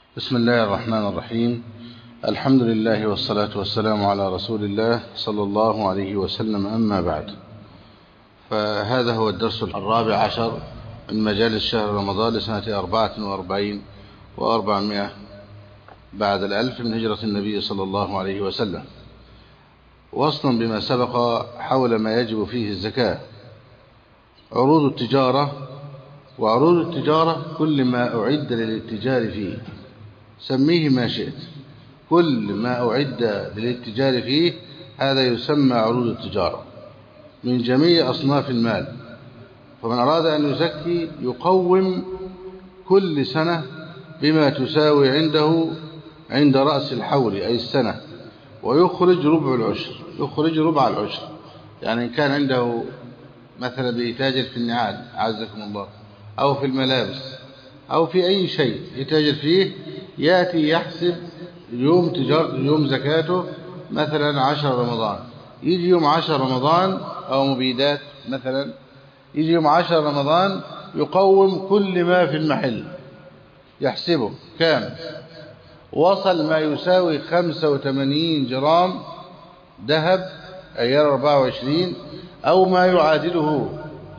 بسم الله الرحمن الرحيم. الحمد لله والصلاة والسلام على رسول الله صلى الله عليه وسلم، أما بعد، فهذا هو الدرس 14 من مجالس شهر رمضان لسنة 44 و400 بعد الألف من هجرة النبي صلى الله عليه وسلم، وصلا بما سبق حول ما يجب فيه الزكاة. عروض التجارة، وعروض التجارة كل ما أعد للاتجار فيه، سميه ما شئت، كل ما أعد للاتجار فيه هذا يسمى عروض التجارة من جميع أصناف المال. فمن أراد أن يزكي يقوم كل سنة بما تساوي عنده عند رأس الحول أي السنة، ويخرج ربع العشر، يخرج ربع العشر. يعني إن كان عنده مثلا بيتاجر في النعال عزكم الله، أو في الملابس، أو في أي شيء يتاجر فيه، يأتي يحسب يوم تجارته يوم زكاته مثلا 10 رمضان، يجي يوم 10 رمضان أو مبيدات مثلا، يجي يوم 10 رمضان يقوم كل ما في المحل، يحسبه كام وصل ما يساوي 85 جرام ذهب أيار 24، أو ما يعادله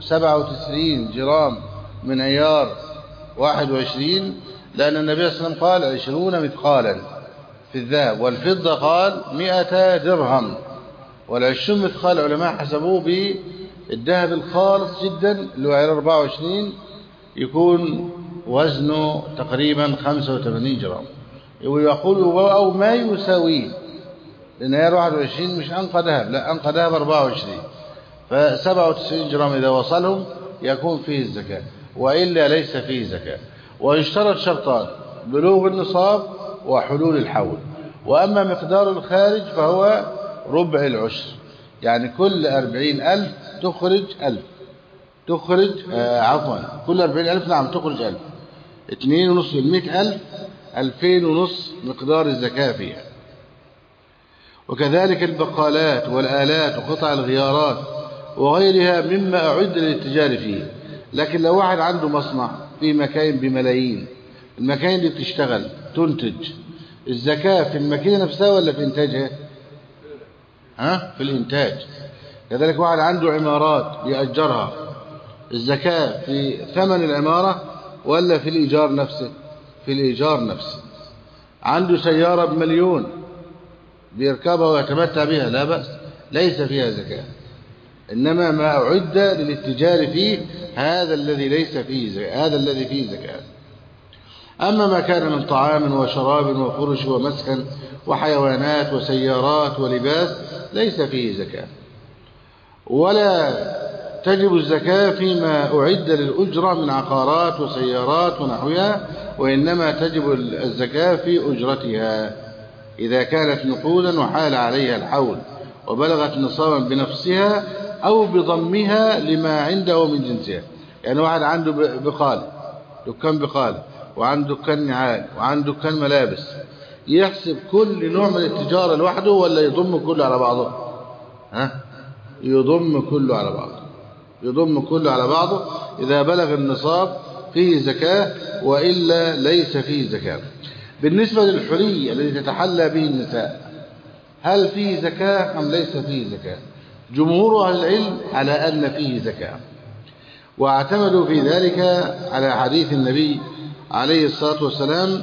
97 جرام من أيار 21، لأن النبي صلى الله عليه وسلم قال 20 مثقالا في الذهب، والفضة قال 100 درهم. وال20 مثقال العلماء حسبوه بالذهب الخالص جدا اللي هو عيار 24، يكون وزنه تقريبا 85 جرام، ويقول أو ما يساويه، لأن عيار 21 مش أنقى ذهب، لا أنقى ذهب 24، ف97 جرام إذا وصلهم يكون فيه الزكاة، وإلا ليس فيه زكاة. ويشترط شرطان: بلوغ النصاب وحلول الحول. وأما مقدار الخارج فهو ربع العشر، يعني كل 40,000 تخرج 1000، تخرج كل 40,000 نعم تخرج 1000، 2.5 100,000، 2,500 مقدار الزكاة فيها. وكذلك البقالات والآلات وقطع الغيارات وغيرها مما أعد للتجار فيه. لكن لو واحد عنده مصنع في مكاين بملايين، المكاين دي بتشتغل تنتج، الزكاة في الماكينة نفسها ولا في إنتاجها؟ في الإنتاج. كذلك واحد عنده عمارات بيأجرها، الزكاة في ثمن العمارة ولا في الإيجار نفسه؟ في الإيجار نفسه. عنده سيارة ب1,000,000 بيركبها ويتمتع بها، لا بأس، ليس فيها زكاة. إنما ما أعد للاتجار فيه هذا الذي ليس فيه زكاة، هذا الذي فيه زكاة. أما ما كان من طعام وشراب وفرش ومسكن وحيوانات وسيارات ولباس ليس فيه زكاة. ولا تجب الزكاة فيما أعد للأجرة من عقارات وسيارات ونحوها، وإنما تجب الزكاة في أجرتها إذا كانت نقودا وحال عليها الحول وبلغت نصابا بنفسها أو بضمها لما عنده من جنسها. يعني واحد عنده بقالة، دكان بقالة، وعنده دكان نعال، وعنده دكان ملابس، يحسب كل نوع من التجارة لوحده ولا يضم كله على بعضه؟ يضم كله على بعضه، يضم كله على بعضه. إذا بلغ النصاب فيه زكاة، وإلا ليس فيه زكاة. بالنسبة للحلي الذي تتحلى به النساء، هل فيه زكاة أم ليس فيه زكاة؟ جمهور أهل العلم على أن فيه زكاة، واعتمدوا في ذلك على حديث النبي عليه الصلاة والسلام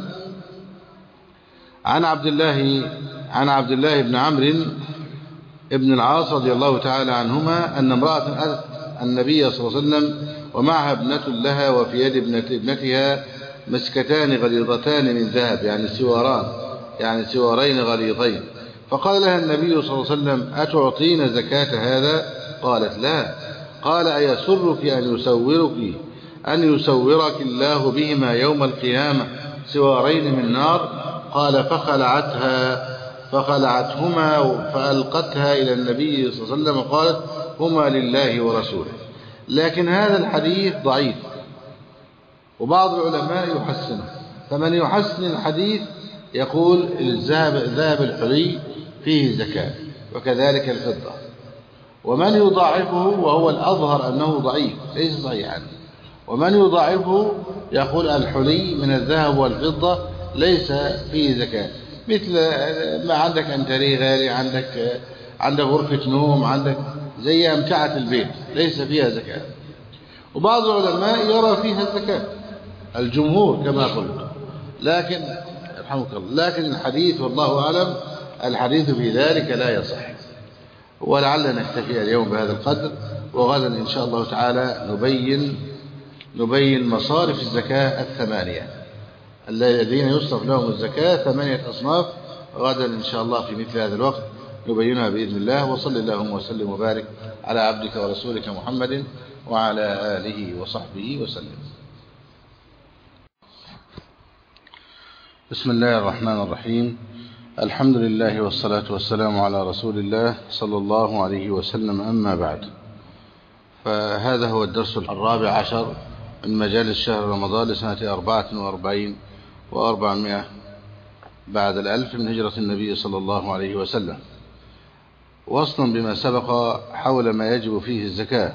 عن عبد الله بن عمرو بن العاص رضي الله تعالى عنهما أن امرأة أتت النبي صلى الله عليه وسلم ومعها ابنة لها، وفي يد ابنتها مسكتان غليظتان من ذهب، يعني سوارين غليظين. فقال لها النبي صلى الله عليه وسلم: أتعطين زكاة هذا؟ قالت: لا. قال: أيسرك أن يسورك الله بهما يوم القيامة سوارين من نار؟ قال: فخلعتهما فألقتها إلى النبي صلى الله عليه وسلم وقالت: هما لله ورسوله. لكن هذا الحديث ضعيف، وبعض العلماء يحسنه. فمن يحسن الحديث يقول الذهب الحلي فيه زكاة، وكذلك الفضة. ومن يضاعفه، وهو الأظهر أنه ضعيف ليس صحيحا، ومن يضاعفه يقول الحلي من الذهب والفضة ليس فيه زكاة، مثل ما عندك أنتريه غالي، عندك غرفة نوم، عندك زي أمتعة البيت ليس فيها زكاة. وبعض العلماء يرى فيها الزكاة، الجمهور كما قلت، لكن رحمك الله، لكن الحديث والله أعلم الحديث في ذلك لا يصح. ولعلنا نكتفي اليوم بهذا القدر، وغدا إن شاء الله تعالى نبين مصارف الزكاة الثمانية الذين يصرف لهم الزكاة 8 أصناف. غدا إن شاء الله في مثل هذا الوقت نبينها بإذن الله. وصل اللهم وسلم وبارك على عبدك ورسولك محمد وعلى آله وصحبه وسلم. بسم الله الرحمن الرحيم. الحمد لله والصلاة والسلام على رسول الله صلى الله عليه وسلم، أما بعد، فهذا هو الدرس 14 من مجالس شهر رمضان لسنة 44 و400 بعد الألف من هجرة النبي صلى الله عليه وسلم، وصلا بما سبق حول ما يجب فيه الزكاة.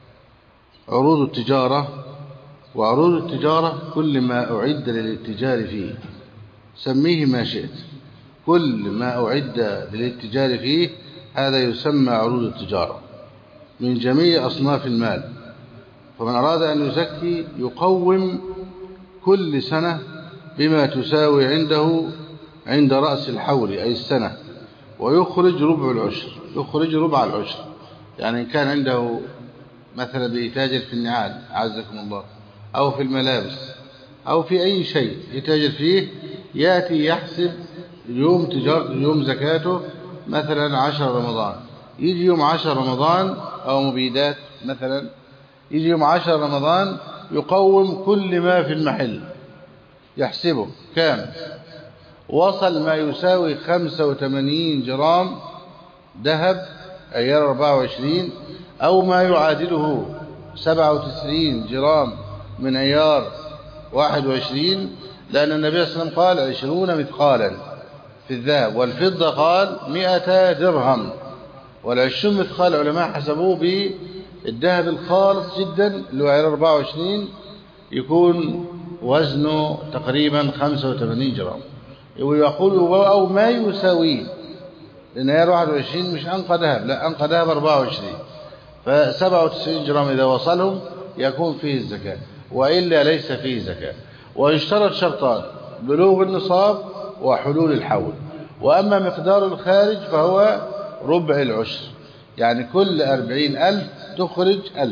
عروض التجارة، وعروض التجارة كل ما أعد للاتجار فيه، سميه ما شئت، كل ما أعد للاتجار فيه هذا يسمى عروض التجارة من جميع أصناف المال. فمن أراد أن يزكي يقوم كل سنة بما تساوي عنده عند رأس الحول أي السنة، ويخرج ربع العشر. يعني إن كان عنده مثلا بيتاجر في النعال عزكم الله، أو في الملابس، أو في أي شيء يتاجر فيه، يأتي يحسب يوم زكاته مثلا 10 رمضان، يجي يوم 10 رمضان، أو مبيدات مثلا، يجي يوم 10 رمضان يقوم كل ما في المحل، يحسبه كام وصل ما يساوي 85 جرام ذهب أيار 24، أو ما يعادله 97 جرام من أيار 21، لأن النبي صلى الله عليه وسلم قال 20 مثقالا في الذهب، والفضة قال 100 درهم. وال20 مثقال العلماء حسبوه بالذهب الخالص جدا اللي هو عيار 24، يكون وزنه تقريبا 85 جرام. ويقول أو ما يساويه، لأن عيار 21 مش أنقى ذهب، لا أنقى ذهب 24، ف97 جرام إذا وصلهم يكون فيه الزكاة، وإلا ليس فيه زكاة. ويشترط شرطان: بلوغ النصاب وحلول الحول. وأما مقدار الخارج فهو ربع العشر، يعني كل 40,000 تخرج 1000،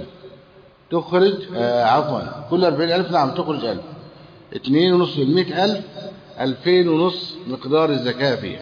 كل 40,000 نعم تخرج 1000، 2.5 من 100,000 2,500 مقدار الزكاة فيها.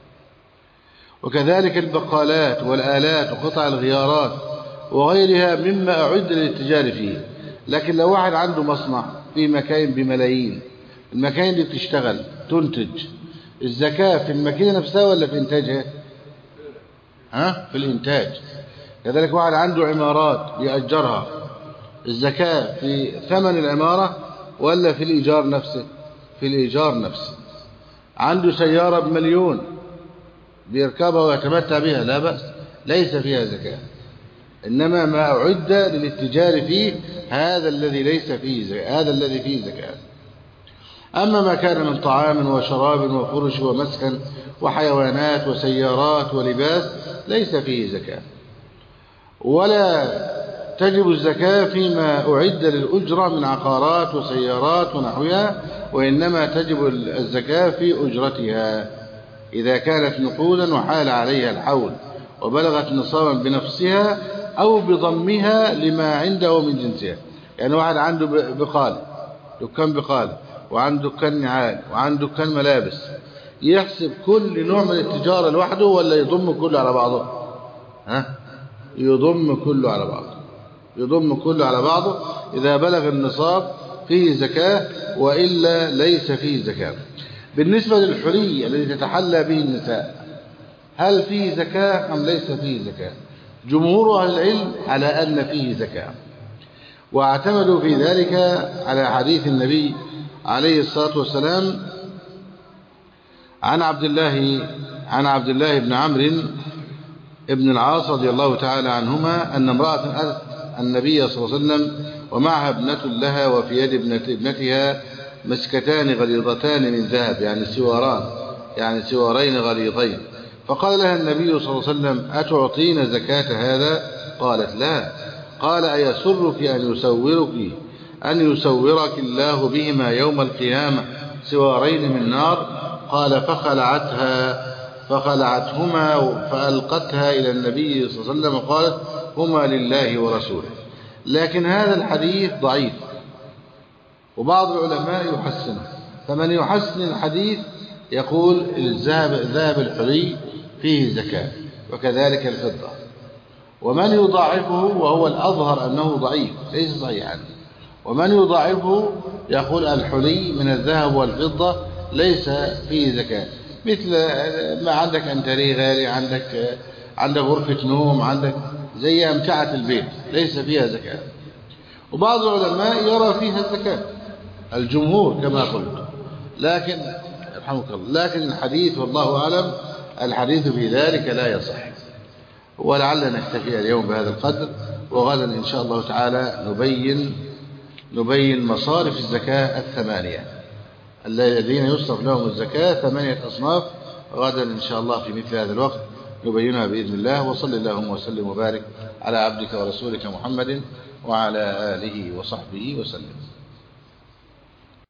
وكذلك البقالات والآلات وقطع الغيارات وغيرها مما أعد للتجار فيه. لكن لو واحد عنده مصنع في مكاين بملايين، المكاين دي بتشتغل تنتج، الزكاة في الماكينة نفسها ولا في إنتاجها؟ في الإنتاج. كذلك واحد عنده عمارات بيأجرها، الزكاة في ثمن العمارة ولا في الإيجار نفسه؟ في الإيجار نفسه. عنده سيارة ب1,000,000 بيركبها ويتمتع بها، لا بأس، ليس فيها زكاة. إنما ما أعد للاتجار فيه هذا الذي ليس فيه زكاة، هذا الذي فيه زكاة. أما ما كان من طعام وشراب وفرش ومسكن وحيوانات وسيارات ولباس ليس فيه زكاة. ولا تجب الزكاة فيما أعد للأجرة من عقارات وسيارات ونحوها، وإنما تجب الزكاة في أجرتها إذا كانت نقودا وحال عليها الحول وبلغت نصابا بنفسها أو بضمها لما عنده من جنسها. يعني واحد عنده دكان بقالة، وعنده دكان نعال، وعنده دكان ملابس، يحسب كل نوع من التجارة لوحده ولا يضم كله على بعضه؟ يضم كله على بعضه. إذا بلغ النصاب فيه زكاة، وإلا ليس فيه زكاة. بالنسبة للحلي الذي تتحلى به النساء، هل فيه زكاة أم ليس فيه زكاة؟ جمهور أهل العلم على أن فيه زكاة، واعتمدوا في ذلك على حديث النبي عليه الصلاة والسلام عن عبد الله بن عمرو ابن العاص رضي الله تعالى عنهما أن امرأة أتت النبي صلى الله عليه وسلم ومعها ابنة لها، وفي يد ابنتها مسكتان غليظتان من ذهب، يعني سواران، يعني سوارين غليظين. فقال لها النبي صلى الله عليه وسلم: أتعطين زكاة هذا؟ قالت: لا. قال: أيسرك أن يسورك الله بهما يوم القيامة سوارين من نار؟ قال: فخلعتهما فألقتها إلى النبي صلى الله عليه وسلم، قالت: هما لله ورسوله. لكن هذا الحديث ضعيف، وبعض العلماء يحسنه. فمن يحسن الحديث يقول الذهب الحلي فيه زكاة، وكذلك الفضة. ومن يضاعفه، وهو الأظهر أنه ضعيف ليس صحيحا، ومن يضاعفه يقول الحلي من الذهب والفضة ليس فيه زكاة، مثل ما عندك أنتريه غالي، عندك غرفة نوم، عندك زي أمتعة البيت ليس فيها زكاة. وبعض العلماء يرى فيها الزكاة، الجمهور كما قلت، لكن رحمك الله، لكن الحديث والله أعلم الحديث في ذلك لا يصح. ولعل نكتفي اليوم بهذا القدر، وغدا إن شاء الله تعالى نبين مصارف الزكاة الثمانية الذين يصرف لهم الزكاة 8 أصناف. غدا إن شاء الله في مثل هذا الوقت نبينها بإذن الله. وصل اللهم وسلم وبارك على عبدك ورسولك محمد وعلى آله وصحبه وسلم.